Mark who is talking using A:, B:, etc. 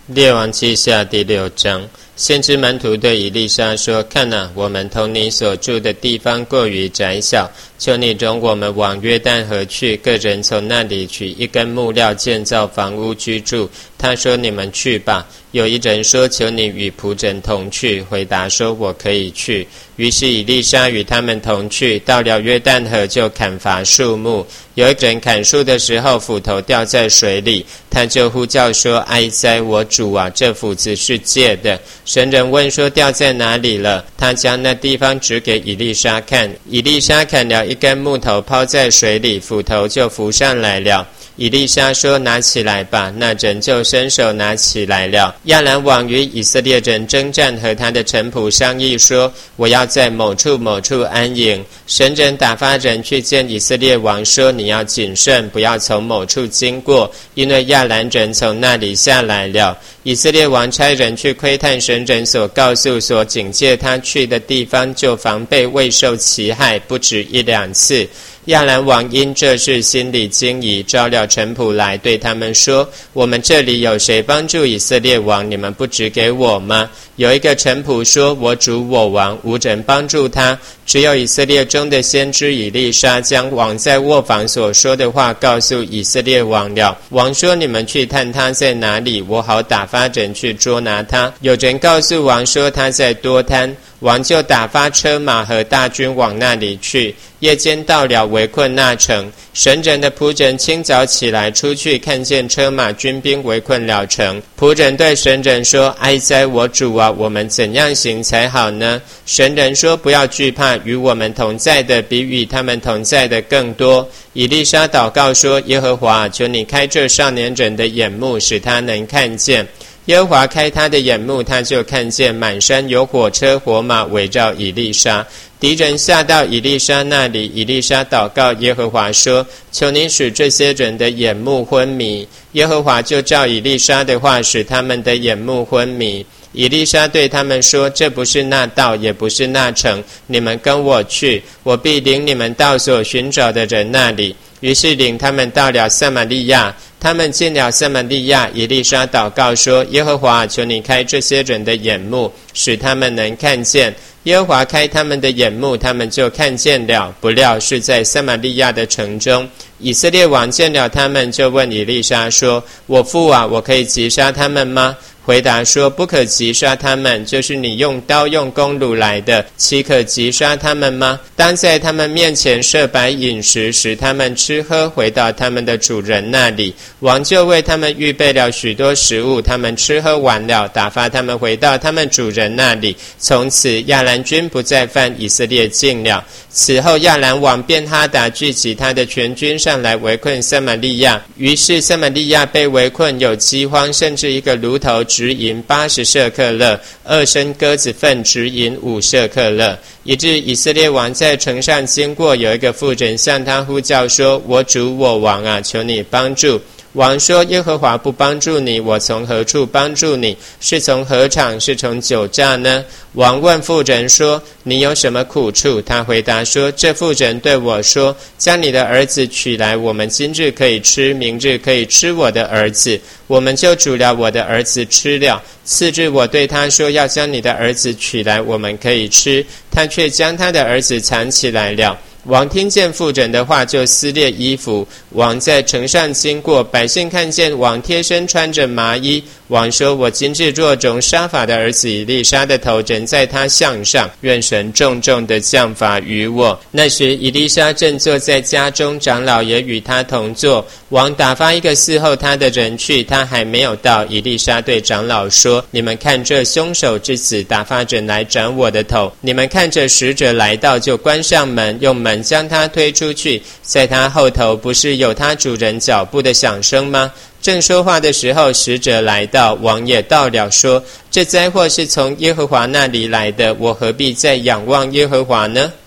A: 列王记下第6章，先知门徒对以利沙说：看哪，我们同你所住的地方过于窄小，求你容我们往约旦河去，各人从那里取一根木料建造房屋居住。他说：你们去吧。有一人说：求你与仆人同去。回答说：我可以去。于是以利沙与他们同去，到了约旦河就砍伐树木。有一人砍树的时候，斧头掉在水里，他就呼叫说：哀哉，我主啊，这斧子是借的。神人问说：掉在哪里了？他将那地方指给以利沙看。以利沙砍了一根木头抛在水里，斧头就浮上来了。以利沙说：拿起来吧。那人就伸手拿起来了。亚兰王与以色列人征战，和他的臣仆商议说：我要在某处某处安营。神人打发人去见以色列王说：你要谨慎，不要从某处经过，因为亚兰人从那里下来了。以色列王差人去窥探神人所告诉所警戒他去的地方，就防备未受其害，不止1、2次。亚兰王因这事心里惊疑，召了臣仆来，对他们说：我们这里有谁帮助以色列王？你们不指给我吗？有一个臣仆说：我主我王，无人帮助他，只有以色列中的先知以利沙将王在卧房所说的话告诉以色列王了。王说：你们去探他在哪里，我好打发人去捉拿他。有人告诉王说他在多滩，王就打发车马和大军往那里去。夜间到了，围困那城。神人的仆人清早起来出去，看见车马军兵围困了城。仆人对神人说：哀哉，我主啊，我们怎样行才好呢？神人说：不要惧怕，与我们同在的比与他们同在的更多。以利沙祷告说：耶和华，求你开这少年人的眼目，使他能看见。耶和华开他的眼目，他就看见满山有火车火马围绕以利沙。敌人下到以利沙那里，以利沙祷告耶和华说：求你使这些人的眼目昏迷。耶和华就照以利沙的话，使他们的眼目昏迷。以利沙对他们说：这不是那道，也不是那城，你们跟我去，我必领你们到所寻找的人那里。于是领他们到了撒玛利亚。他们进了撒玛利亚，以利沙祷告说：耶和华，求你开这些人的眼目，使他们能看见。耶和华开他们的眼目，他们就看见了，不料是在撒玛利亚的城中。以色列王见了他们，就问以利沙说：我父啊，我可以击杀他们吗？回答说：不可击杀他们，就是你用刀用弓掳来的，岂可击杀他们吗？当在他们面前设摆饮食，使他们吃喝，回到他们的主人那里。王就为他们预备了许多食物，他们吃喝完了，打发他们回到他们主人那里。从此亚兰军不再犯以色列境了。此后亚兰王便哈达聚集他的全军上来围困撒玛利亚，于是撒玛利亚被围困，有饥荒，甚至一个炉头直银80舍客勒，2升鸽子粪直银5舍客勒。以致以色列王在城上经过，有一个妇人向他呼叫说：我主我王啊，求你帮助。王说：耶和华不帮助你，我从何处帮助你？是从禾场，是从酒榨呢？王问妇人说：你有什么苦处？他回答说：这妇人对我说，将你的儿子取来，我们今日可以吃，明日可以吃我的儿子。我们就煮了我的儿子吃了。次日我对他说，要将你的儿子取来，我们可以吃。他却将他的儿子藏起来了。王听见妇人的话，就撕裂衣服。王在城上经过，百姓看见王贴身穿着麻衣。王说：我今日若容沙法的儿子以利沙的头枕在他项上，愿神重重的降罚于我。那时以利沙正坐在家中，长老也与他同坐。王打发一个伺候他的人去，他还没有到，以利沙对长老说：你们看这凶手之子打发人来斩我的头。你们看这使者来到，就关上门，用门将他推出去，在他后头不是有他主人脚步的响声吗？正说话的时候，使者来到，王也到了，说：这灾祸是从耶和华那里来的，我何必再仰望耶和华呢？